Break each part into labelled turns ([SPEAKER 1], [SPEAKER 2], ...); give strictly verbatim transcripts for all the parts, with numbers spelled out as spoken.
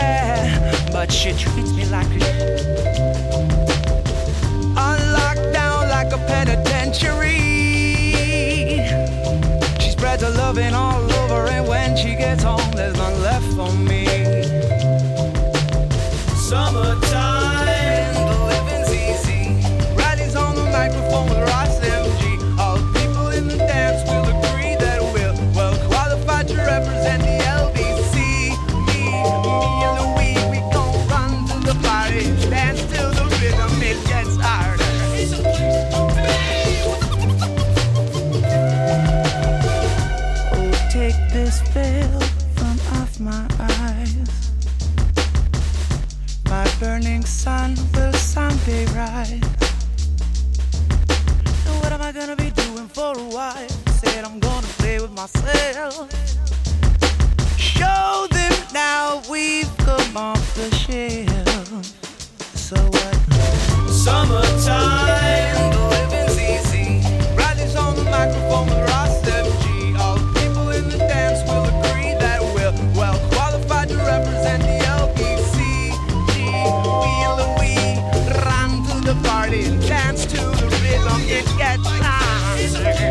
[SPEAKER 1] yeah, but she treats me like a on lockdown like a penitentiary. She spreads her loving all over, and when she gets home, there's none left for me. Summertime, the living's easy. Riley's on the microphone with Ross M G. All the people in the dance will agree that we're well qualified to represent the L B C. Me, me and Louis, we gon' run to the party, dance to the rhythm, it gets harder. It's a place to be. Oh, take this veil from off my eyes. My burning sun will someday rise. And what am I gonna be doing for a while? Said I'm gonna play with myself. Show them now we've come off the shelf. So what? Summertime, the living's easy. Riley's on the microphone with Ross M G. All the people in the dance will agree that we're well qualified to represent the L B C. We and Louis run to the party and dance to the rhythm. It gets harder.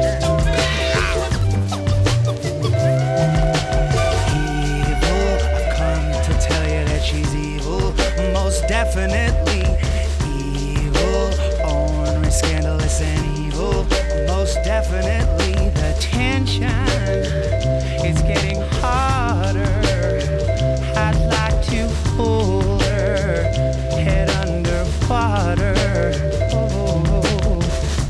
[SPEAKER 1] Evil, I've come to tell you that she's evil. Most definitely evil. Ornery, scandalous, and evil. Most definitely the tension is getting harder. I'd like to hold head underwater. Oh,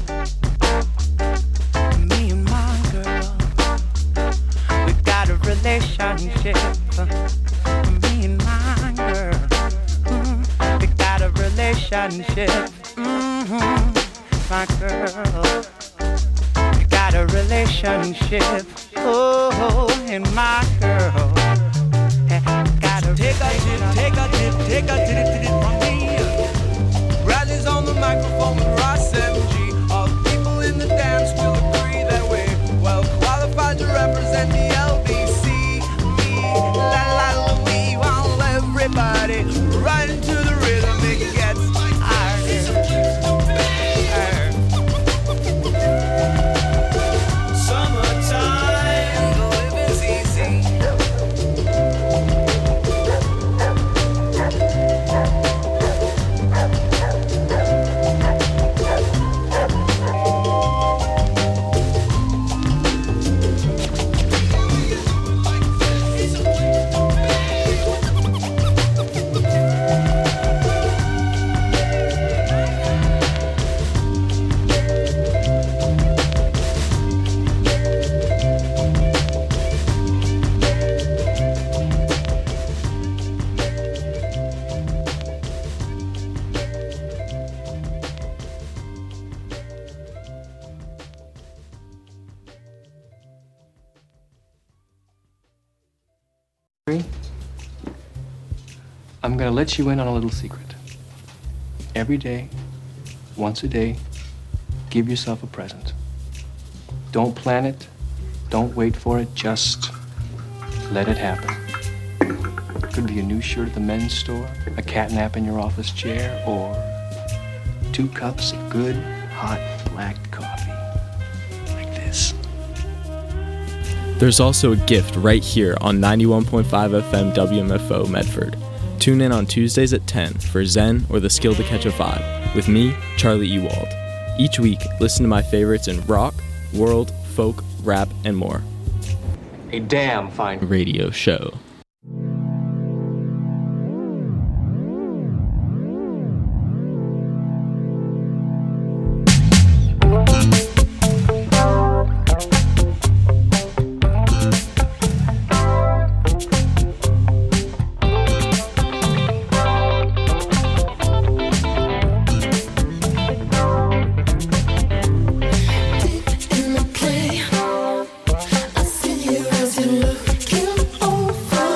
[SPEAKER 1] me and my girl, we got a relationship. Me and my girl, mm, we got a relationship. Mm-hmm. My girl, we got a relationship. Oh, and my girl. Take a tip, take a tip, take a tip, tip from me. Riley's on the microphone with Ross M G. All the people in the dance will agree that we're well qualified to represent the L B C. Me, la la Louis, while everybody right into the rhythm, it gets harder. Summertime, the living's easy.
[SPEAKER 2] I'm gonna let you in on a little secret. Every day, once a day, give yourself a present. Don't plan it, don't wait for it, just let it happen. Could be a new shirt at the men's store, a cat nap in your office chair, or two cups of good, hot, black coffee. Like this.
[SPEAKER 3] There's also a gift right here on ninety-one point five F M W M F O Medford. Tune in on Tuesdays at ten for Zen or the Skill to Catch a Vibe with me, Charlie Ewald. Each week, listen to my favorites in rock, world, folk, rap, and more.
[SPEAKER 2] A damn fine
[SPEAKER 3] radio show.
[SPEAKER 4] I see you as you look over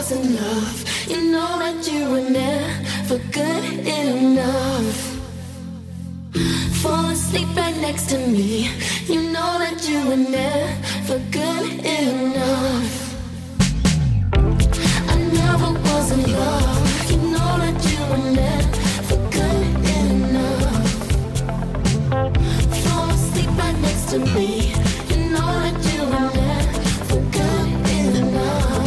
[SPEAKER 4] wasn't love. You know that you were never good enough. Fall asleep right next to me. You know that you were never good enough. I never was in love. You know that you were never good enough. Fall asleep right next to me. You know that you were never good enough.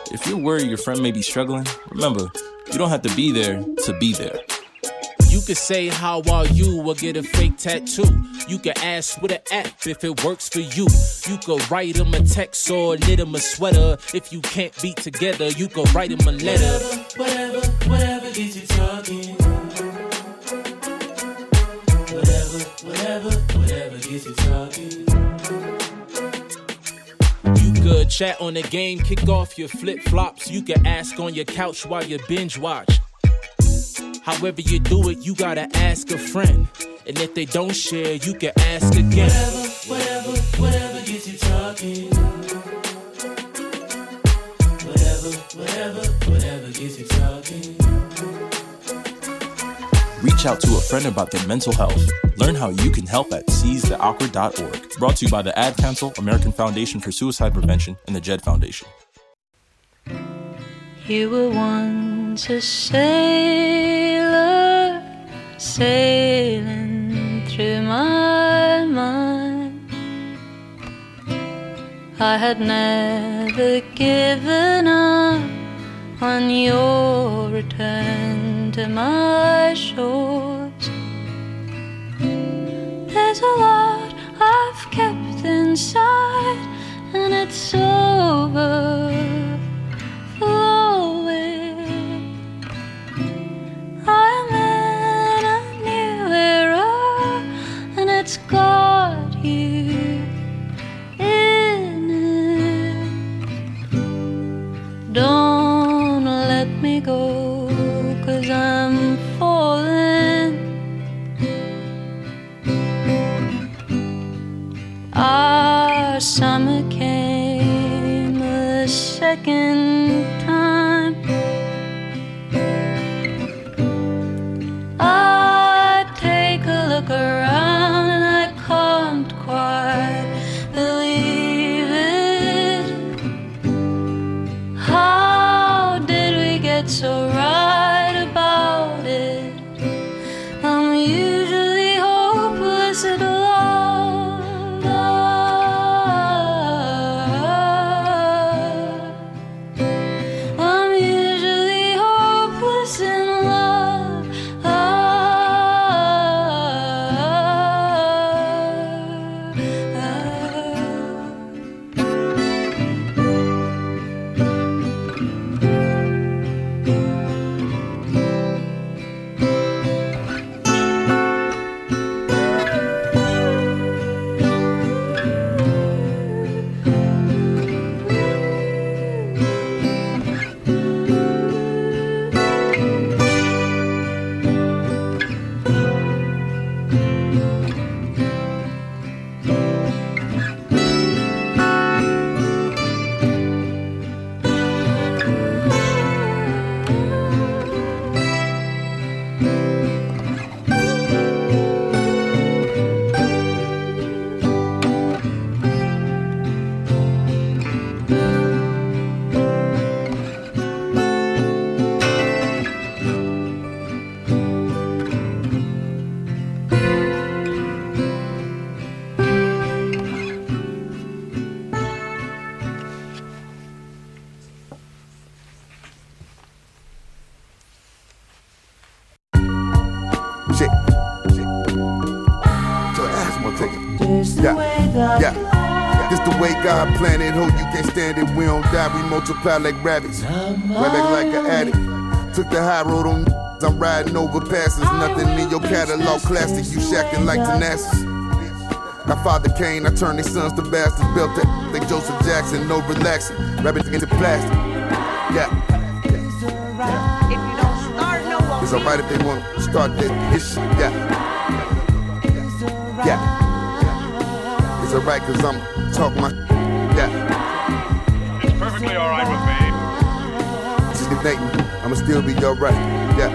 [SPEAKER 5] If you're worried your friend may be struggling, remember, you don't have to be there to be there.
[SPEAKER 6] You could say, how are you, or get a fake tattoo. You could ask with an app if it works for you. You could write them a text or knit them a sweater. If you can't be together, you could write them a letter. Whatever, whatever, whatever gets you talking. Whatever, whatever, whatever gets you talking. You could chat on the game, kick off your flip-flops. You could ask on your couch while you binge watch. However you do it, you gotta ask a friend. And if they don't share, you can ask again. Whatever, whatever, whatever gets you talking. Whatever, whatever, whatever gets you talking.
[SPEAKER 5] Reach out to a friend about their mental health. Learn how you can help at seize the awkward dot org. Brought to you by the Ad Council, American Foundation for Suicide Prevention, and the Jed Foundation.
[SPEAKER 7] You were once a sailor, sailing through my mind. I had never given up on your return to my shores. There's a lot I've kept inside, and it's overflowing. I'm in a new era, and it's got you in it. Don't let me go, 'cause I'm falling. Our summer came a second time. I take a look around and I can't quite believe it. How did we get so right about it? I'm usually hopeless at love. I'm usually hopeless in love.
[SPEAKER 8] Shit. Shit. So ass more take it. Yeah. Yeah. This the way God planned it. Hope you can't stand it. We don't die. We multiply like rabbits. Right back like an addict. Took the high road on. I'm riding over passes. Nothing in your catalog classic. You shacking like Thanasis. My father Kane, I turned their sons to bastards. Built that like Joseph Jackson. No relaxing. Rabbits into plastic. Yeah. It's alright if they want to start this, this shit, yeah. Yeah. It's alright cause I'm talking my yeah.
[SPEAKER 9] It's perfectly alright with me.
[SPEAKER 8] Just Nathan, I'ma still be alright, yeah.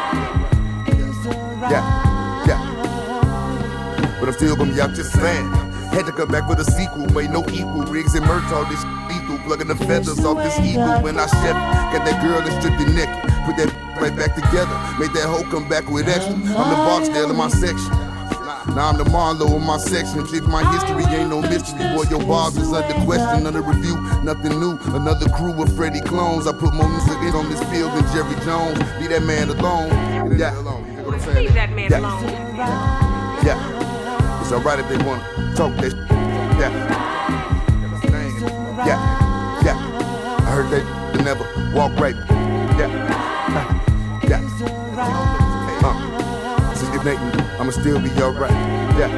[SPEAKER 8] Yeah, yeah. But I'm still gonna be out just saying. Had to come back with a sequel, made no equal. Riggs and Murtaugh, this lethal. Plugging the feathers off this eagle when I chef. Got that girl that stripped the naked. Put that right back together. Made that hoe come back with extra. I'm the Barksdale in my section. Now I'm the Marlowe in my section. If my history ain't no mystery, boy, your bars is under question, under review. Nothing new, another crew of Freddie clones. I put more music in on this field than Jerry Jones. Leave that man alone. Yeah, alone. You know what I'm saying?
[SPEAKER 10] Leave that man
[SPEAKER 8] yeah.
[SPEAKER 10] alone.
[SPEAKER 8] Yeah, it's alright if they wanna talk that. Yeah, yeah, yeah. I heard they never walk right. Yeah, yeah. Uh, so if Nathan, I'ma still be alright. Yeah,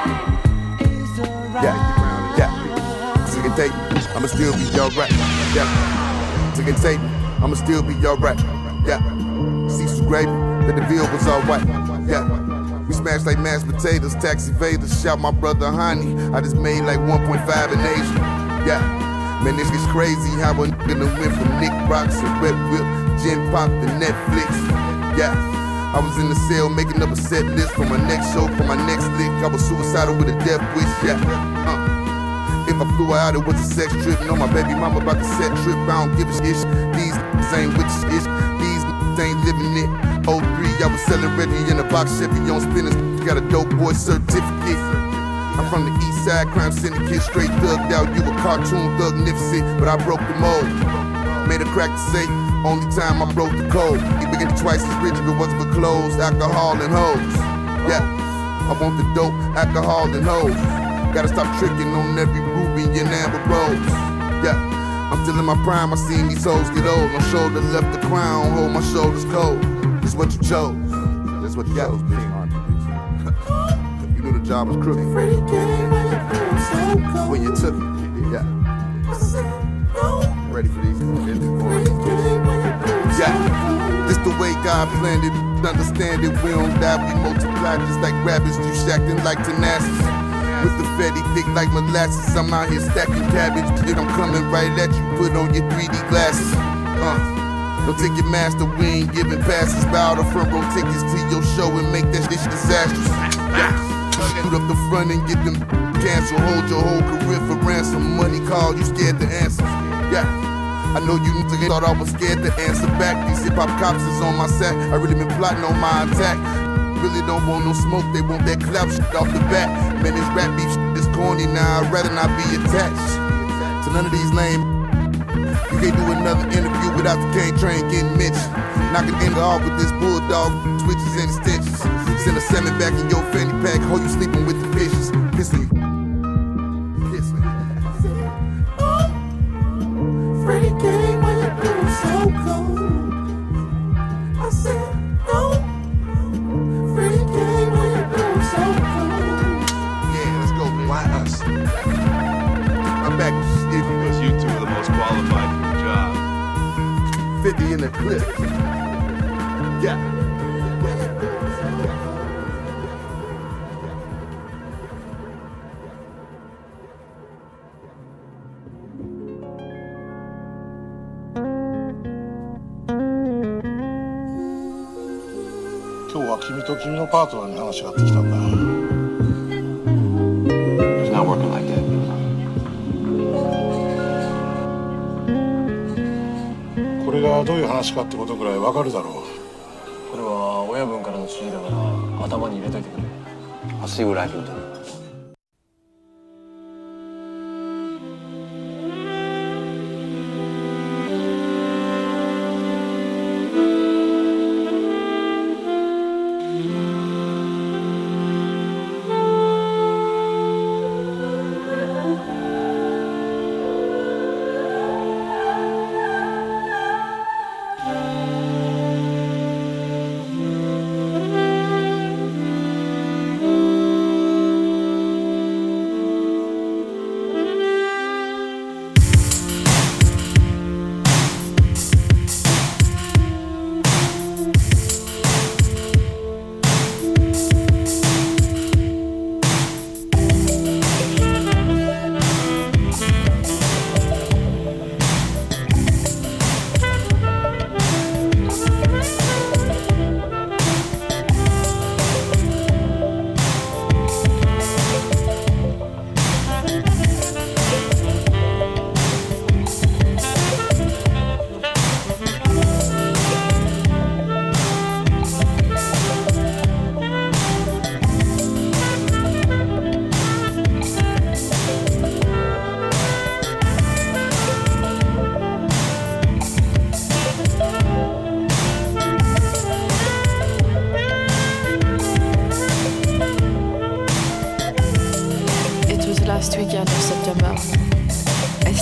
[SPEAKER 8] yeah, yeah. So if Nathan, I'ma still be alright. Yeah, so if Nathan, I'ma still be alright. Yeah, see some gravy, the DeVille was alright. Yeah, we smashed like mashed potatoes, tax evaders. Shout my brother Honey, I just made like one point five in Asia. Yeah, man, this is crazy how a nigga done went from Nick Rocks and Red Whip, Gin Pop to Netflix. Yeah, I was in the cell making up a set list for my next show, for my next lick. I was suicidal with a death wish. Yeah, uh. If I flew out, it was a sex trip. No, my baby mama about to set trip. I don't give a shit. These niggas ain't with shit. These niggas ain't living it. oh three, I was selling Reggie in a box Chevy on spinners. Got a dope boy certificate. I'm from the east side, crime syndicate, straight thugged out. You a cartoon thug nipsey, but I broke the mold. Made a crack to say, only time I broke the code. You begin twice as rich if it wasn't for clothes, alcohol and hoes. Yeah, I want the dope, alcohol and hoes. Gotta stop tricking on every ruby and amber rose. Yeah, I'm still in my prime, I seen these hoes get old. My shoulder left the crown, hold my shoulders cold. This what you chose. This what you chose, bitch. You knew the job was crooked. When you took it, yeah. Ready for these? Yeah, this the way God planned it. Understand it, we don't die, we multiply just like rabbits. You shacking like tenacity. With the fatty thick like molasses, I'm out here stacking cabbage. Then I'm coming right at you, put on your three D glasses. Uh, don't take your master, we ain't giving passes. Buy all the front row tickets to your show and make that shit disastrous. Yeah. Shoot up the front and get them cancel. Hold your whole career for ransom. Money call, you scared to answer. Yeah, I know you niggas thought I was scared to answer back. These hip-hop cops is on my sack. I really been plotting on my attack. Really don't want no smoke, they want that clap shit off the bat. Man, this rap beef shit is corny now, I'd rather not be attached to none of these lame. You can't do another interview without the cane train getting mentioned. Knocking the end off with this bulldog, twitches and extensions. Send a salmon back in your fanny pack, hold you sleeping with the fishes. Kissing you. Kiss me.
[SPEAKER 4] Freddie came when the blue was so cold. I said, no. Freddie came when the blue was so cold.
[SPEAKER 8] Yeah, let's go, man. Why us? I'm back.
[SPEAKER 11] Because you two are the most qualified for the job.
[SPEAKER 8] fifty in the clip. Yeah.
[SPEAKER 12] It's not working like that.
[SPEAKER 13] これがどういう話かってことぐらいわかるだろう。
[SPEAKER 2] これは親分からの指示だから頭に入れといてくれ。
[SPEAKER 12] I'll see what I can do.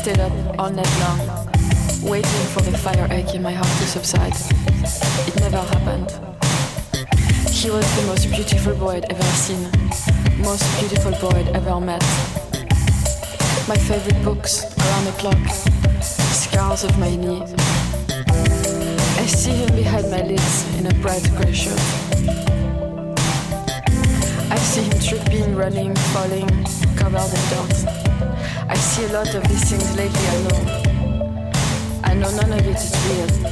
[SPEAKER 10] stayed up all night long, waiting for the fire ache in my heart to subside. It never happened. He was the most beautiful boy I'd ever seen, most beautiful boy I'd ever met. My favorite books, Around the Clock, Scars of My Knee. I see him behind my lids in a bright grey shirt. I see him tripping, running, falling, covered in dirt. I see a lot of these things lately, I know. I know none of it is real.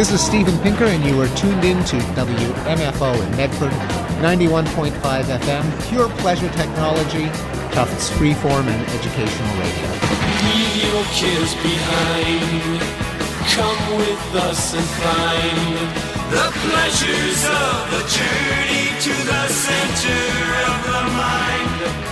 [SPEAKER 14] This is Steven Pinker, and you are tuned in to W M F O in Medford, ninety-one point five F M, pure pleasure technology, Tufts freeform and educational radio.
[SPEAKER 15] Leave your cares behind. Come with us and find the pleasures of the journey to the center of the mind.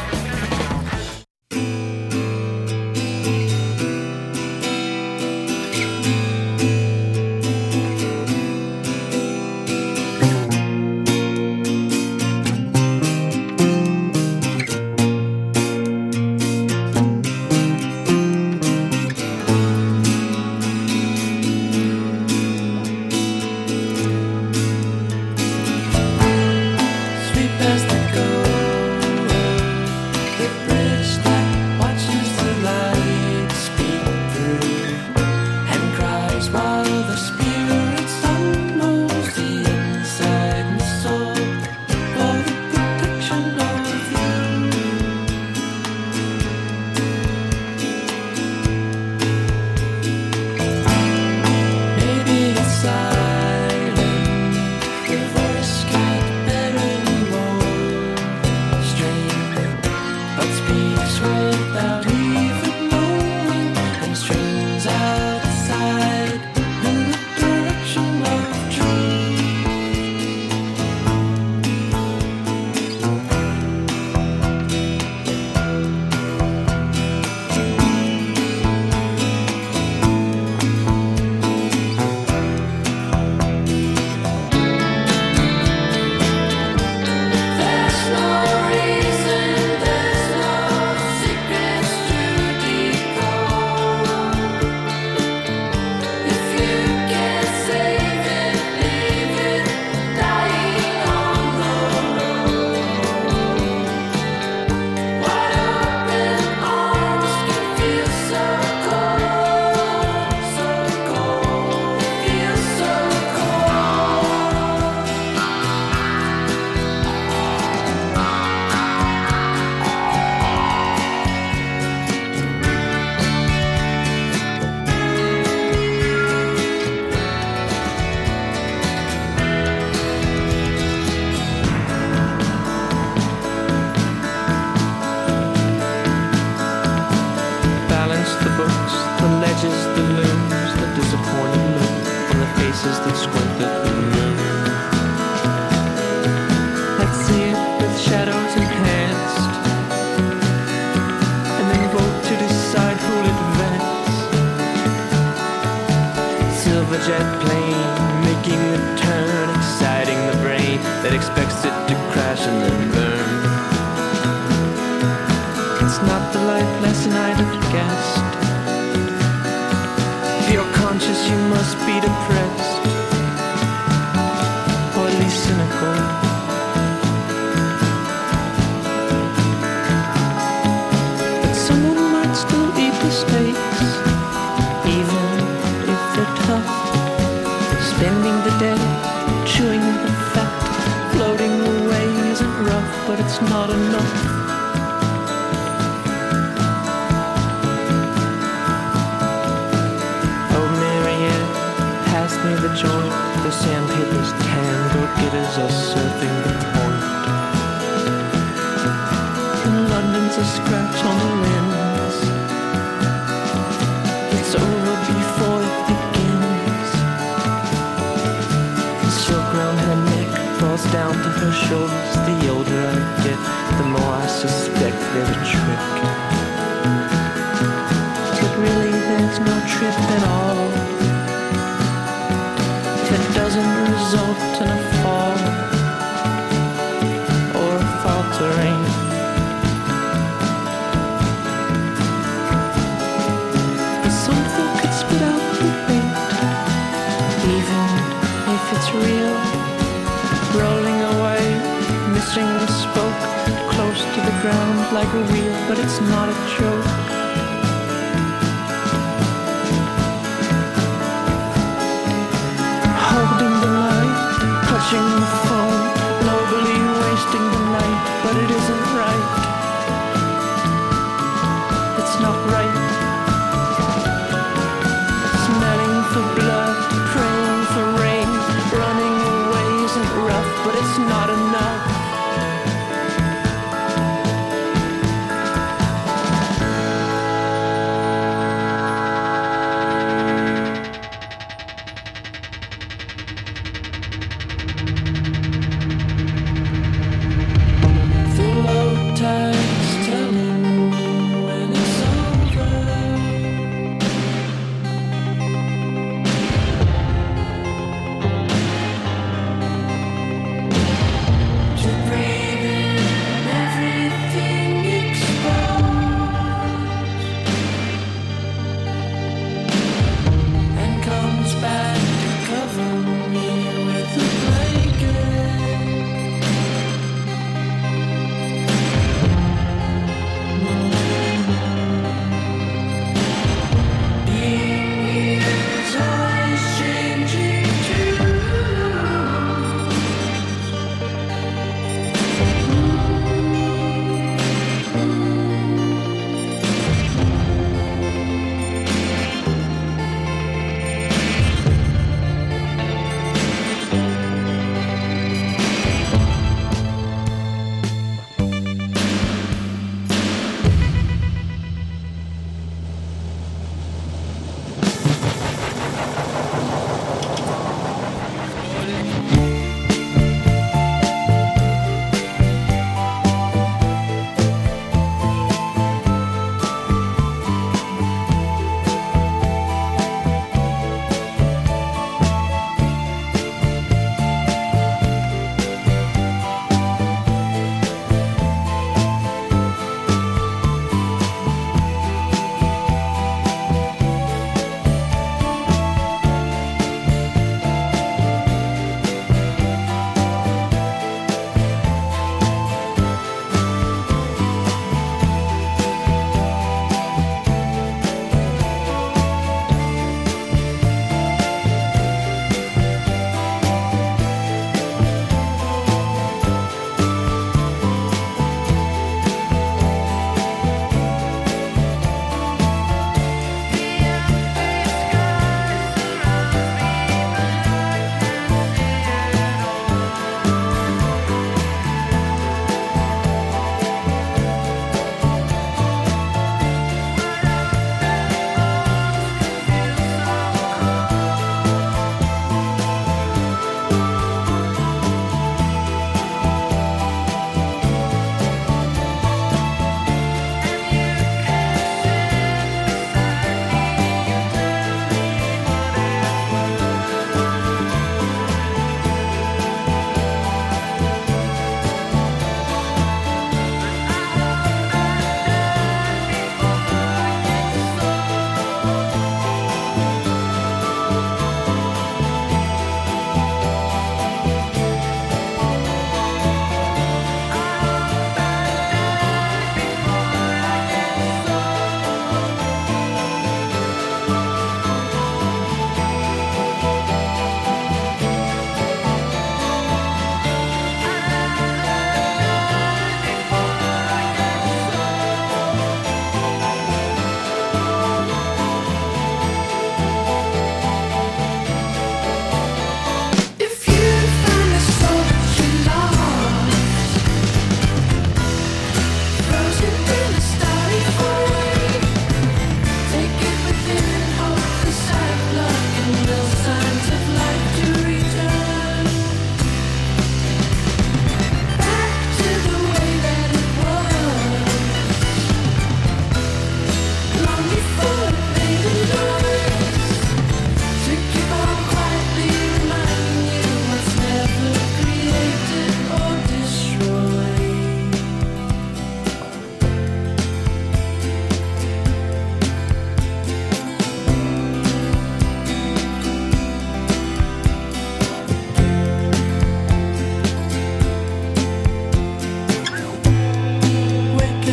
[SPEAKER 15] Smelling for blood, praying for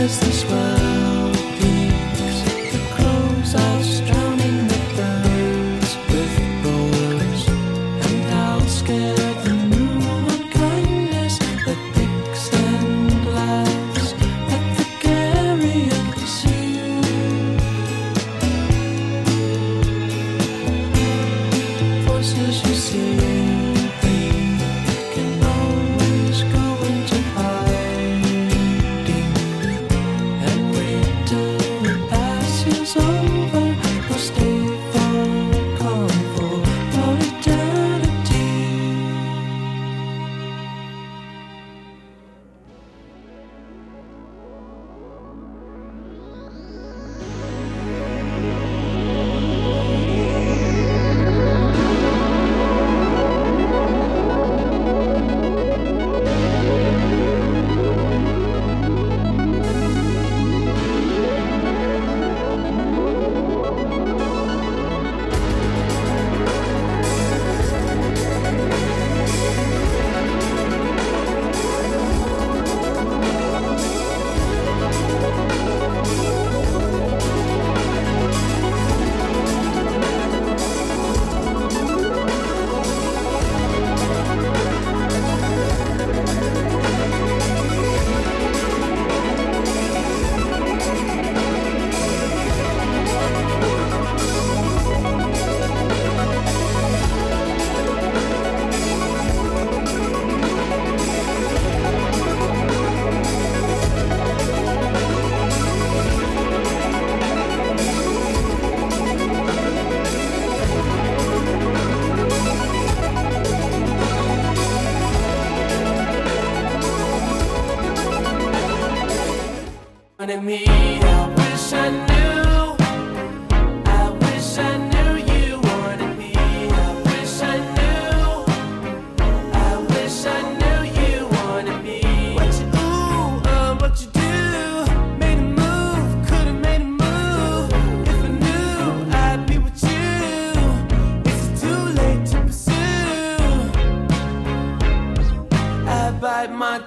[SPEAKER 15] as the swell peaks, the crows are drowning the birds with roars, and how scared the new unkindness that picks and laughs at the carrion sea. Voices you see, they can always go into hiding and wait till the past is over, or stay for calm for eternity. Me, I wish I